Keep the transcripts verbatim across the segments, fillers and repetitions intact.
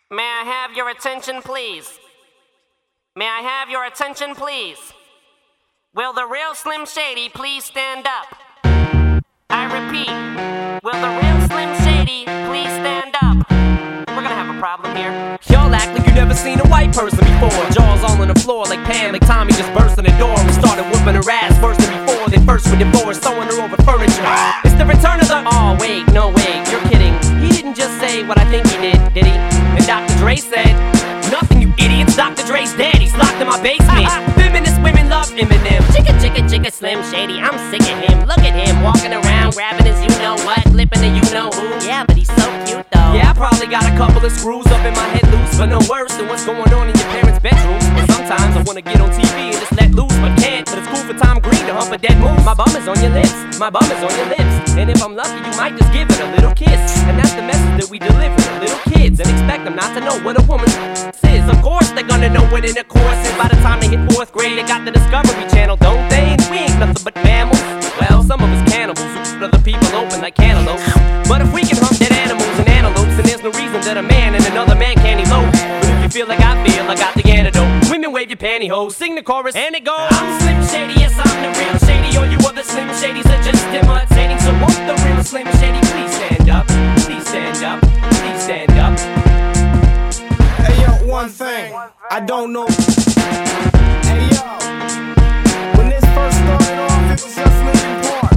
May I have your attention, please? May I have your attention, please? Will the real Slim Shady please stand up? I repeat, will the real Slim Shady please stand up? We're gonna have a problem here. Y'all act like you never seen a white person before. Jaws all on the floor like Pam, like Tommy just burst in the door and started whooping her ass first than before. They first were divorced, throwing her over furniture. It's the return of the... Oh wait, no wait, you're kidding. He didn't just say what I think he did, did he? And Doctor Dre said, nothing, you idiots. Doctor Dre's daddy's locked in my basement. Feminist women love Eminem. Chicka, chicka, chicka, Slim Shady, I'm sick of him. Look at him, walking around, grabbing his you-know-what, flipping the you-know-who. Yeah, but he's so cute, though. Yeah, I probably got a couple of screws up in my head loose, but no worse than what's going on in your parents' bedrooms. And sometimes I wanna get on T V and just let loose, but can't. But it's cool for Tom Green to hump a dead moose. My bum is on your lips, my bum is on your lips. And if I'm lucky, you might just give it a little kiss. And that's the message that we deliver to little kids, and expect them not to know what a woman is. Of course they're gonna know what intercourse is. By the time they hit fourth grade, they got the Discovery Channel, don't they? And we ain't nothing but mammals. Well, some of us cannibals who split other people open like cantaloupes. But if we can hump dead animals and antelopes, then there's no reason that a man and another man can't elope. But if you feel like I feel, I got the antidote. Women wave your pantyhose, sing the chorus, and it goes. I'm Slim Shady, yes I'm the real Shady. All you other Slim Shadys are just imitating. So won't the real Slim Shady please stand up? Please stand up, please stand up. Hey yo, one thing, I don't know. Hey yo, when this first started off, it was just Linkin Park.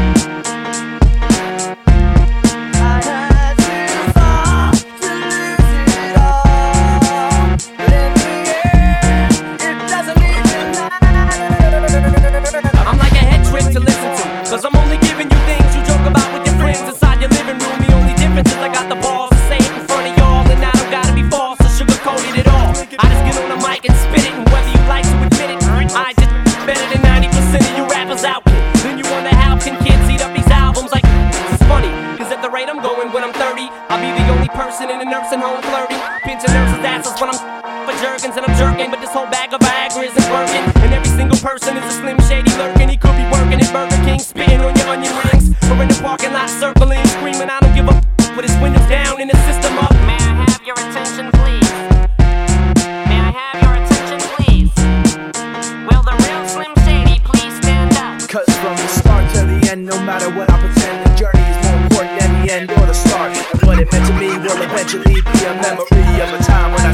I had to fall to lose it all, but in the end, it doesn't even matter. I'm like a head trick to listen to, cause I'm only giving you things you joke about with your friends inside your living room. The only difference is I got the balls to say it in front of y'all, and I don't gotta be false or sugar-coated at all. I just get on the mic and spit it, and whether you like to admit it, I just better than ninety percent of you rappers out there. Then you wonder how can kids eat up these albums like this is funny, cause at the rate I'm going when I'm thirty, I'll be the only person in a nursing home flirting, pinching nurses' asses when I'm for jerkins and I'm jerking, but this whole bag of Viagra isn't working. And every single person is a Slim Shady lurking. He could be working at Burger King, spitting on your onion rings, or in the parking lot circling, screaming I don't give a f with his windows down and his system up. May I have your attention, please? May I have your attention, please? Will the real Slim Shady please stand up? Cause from the start to the end, no matter what I pretend, the journey is more important than the end or the start. And what it meant to me will eventually be a memory of a time when